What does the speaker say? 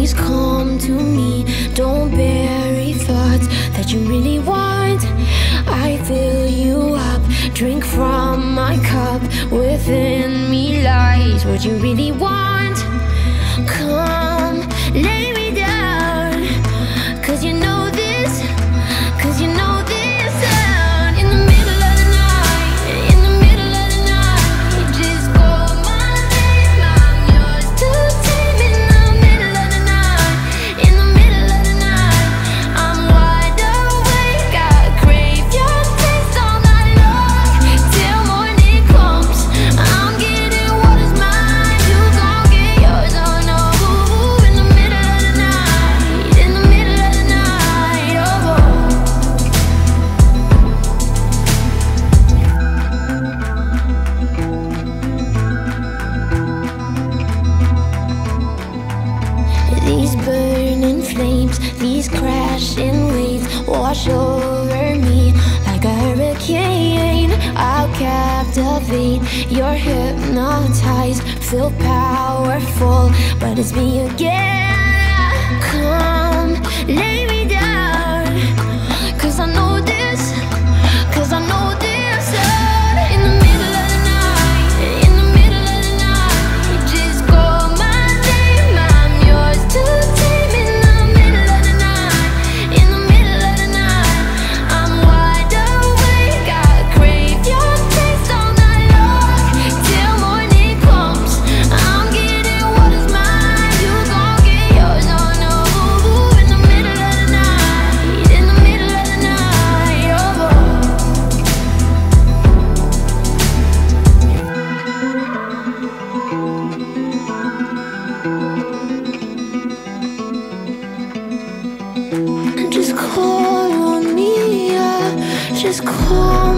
please come to me. Don't bury thoughts that you really want. I fill you up, drink from my cup. Within me lies what you really want. Come, lay me down, 'cause you know this, 'cause you know this sound. In the middle of the night, in the middle of the night, just call my name, I'm yours to tame. In the middle of the night, in the middle of the night, I'm wide awake, I crave your taste all night long. Till morning comes, I'm getting what is mine, you gon' get yours, oh no. In the middle of the night, in the middle of the night, oh. These burning flames, these crashing waves wash over me like a hurricane. I'll captivate, you're hypnotized, feel powerful, but it's me again. Come, lay me down, 'cause I know this, 'cause I know this sound. In the middle of the night, in the middle of the night, just call my name, I'm yours to tame. In the middle of the night, in the middle of the night, I'm wide awake, I crave your taste all night long. Till morning comes, I'm getting what is mine, you gon' get yours, oh no. In the middle of the night, in the middle of the night, oh. Just call on me, yeah. Just call